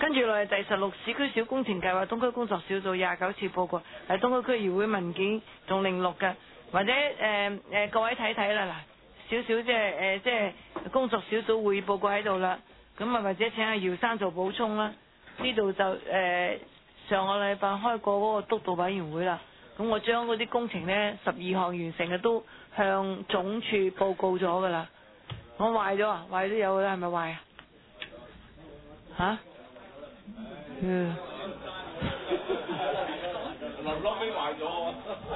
跟住落嚟第16市區小工程計劃東區工作小組29次報告，係東區區議會文件仲零錄嘅，或者各位睇睇啦嗱，少少即係工作小組會議報告喺度啦，咁啊或者請阿姚生做補充啦。呢度就上個禮拜開過嗰個督導委員會啦，咁我將嗰啲工程呢12項完成嘅都向總署報告咗㗎啦。我壞咗啊？壞都有啦，係咪壞啊？嚇？ 林落尾壞咗喎，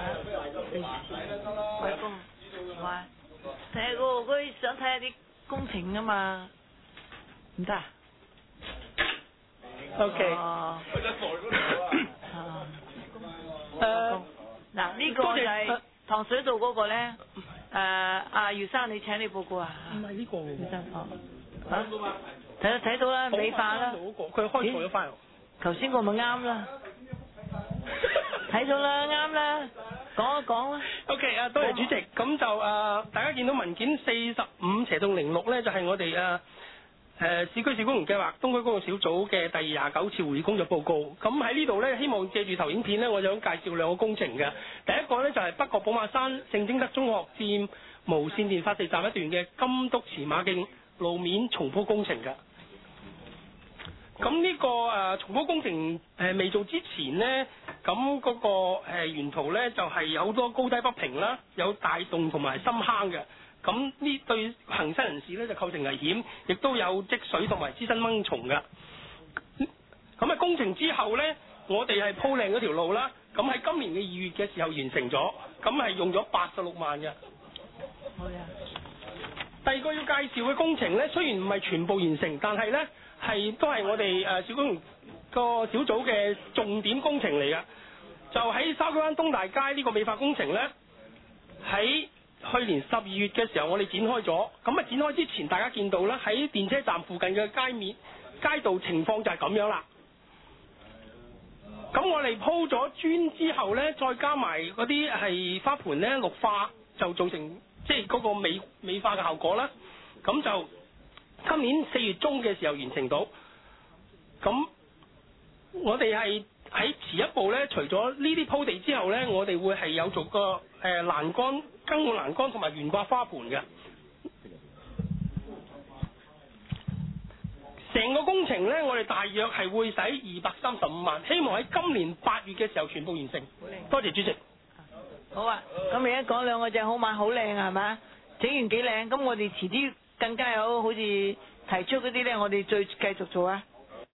開工壞，睇下嗰啲想睇下啲工程啊嘛，唔得啊 ？OK。 佢就傻嗰度啊。 嗱呢個就係糖水道嗰個咧，阿姚生你請你報告啊？ 唔係呢個喎。 姚生哦。睇到啦，美化啦。 佢開錯咗 file。 頭先個咪啱啦。睇到啦，啱啦，講一講啦。 OK 多謝主席。咁就大家見到文件45/06咧，就係我哋市區小工程計劃東區工作小組嘅第29次會議工作報告。咁喺呢度咧，希望借住投影片咧，我想介紹兩個工程嘅。第一個咧就係北角寶馬山聖貞德中學至無線電發射站一段嘅金督馳馬徑路面重鋪工程嘅。咁呢個重鋪工程未做之前呢，咁嗰個沿途呢就係有好多高低不平啦，有大洞同埋深坑嘅。咁呢對行駛人士呢就構成危險，亦都有積水同埋滋生蚊蟲嘅。咁喺工程之後呢，我哋係鋪靚嗰條路啦。咁喺今年嘅2月嘅時候完成咗，咁係用咗86萬嘅。 好呀。 第二個要介紹嘅工程呢，雖然唔係全部完成，但係呢都係我哋小工程個小組嘅重點工程嚟嘅。就喺筲箕灣東大街呢個美化工程呢，喺去年12月嘅時候我哋展開咗。咁展開之前大家見到啦，喺電車站附近嘅街道情況就係咁樣啦。咁我哋鋪咗磚之後呢，再加埋嗰啲係花盆呢綠化，就造成即係嗰個美化嘅效果啦。咁就今年4月中嘅時候完成到。咁我哋係喺遲一步呢，除咗呢啲鋪地之後呢，我哋會係有做個欄杆、更換欄杆同埋懸掛花盆嘅。成個工程呢，我哋大約係會使235萬，希望喺今年8月嘅時候全部完成。多謝主席。 好啊，咁而家講兩個隻好馬好靚啊，係咪？整完幾靚，咁我哋遲啲更加有好似提出嗰啲呢，我哋再繼續做啊。